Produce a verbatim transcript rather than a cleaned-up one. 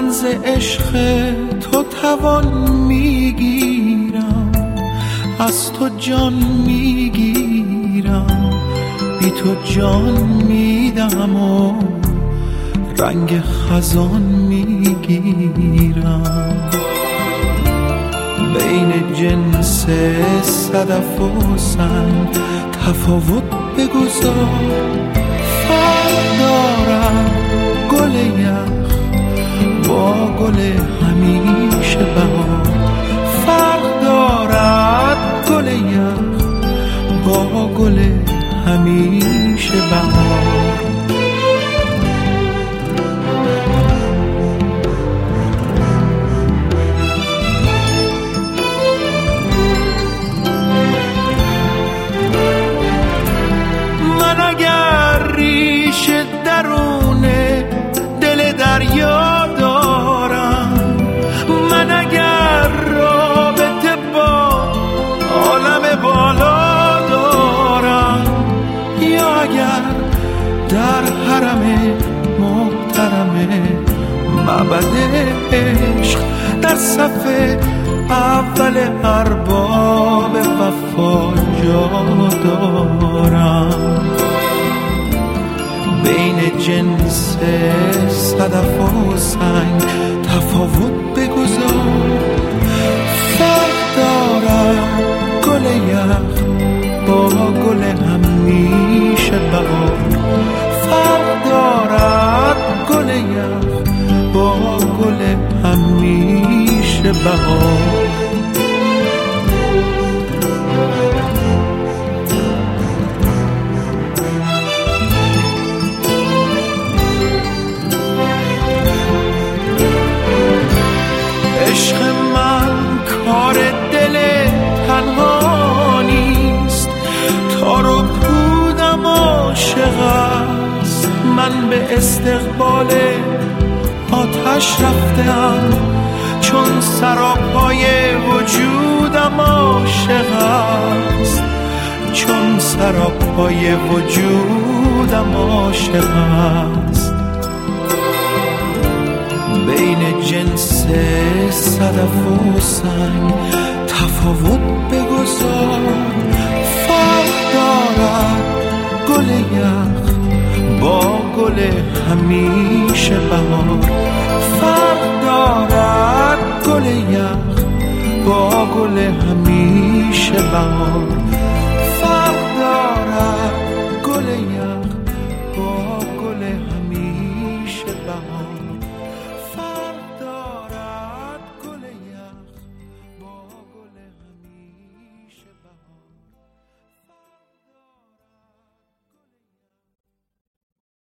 من ز عشق تو توان میگیرم، از تو جان میگیرم، بی تو جان میدم و رنگ خزان میگیرم. بین جنس صدف و سنگ تفاوت بگذار، فرق دارد گل یخ با گل همیشه بهار، فرق دارد گل یخ با گل همیشه بهار. من اگر ریش درون دل دریا دارم، من اگر رابطه با عالم بالا دارم، یا اگر در حرم محترم معبد عشق در صف اول ارباب وفا جا دارم. بین جنس صدف و سنگ تفاوت بگذار، فرق دارد گل یخ با گل همیشه بهار، فرق دارد گل یخ با گل همیشه بهار. عشق من کار دل تنها نیست، تار و پودم عاشق است، من به استقبال آتش رفتم، چون سراپای وجودم عاشق است، چون سراپای وجودم عاشق است. بین جنس صدف و سنگ تفاوت بگذار، فرق دارد گل یخ با گل همیشه بهار، فرق دارد گل یخ با گل همیشه بهار.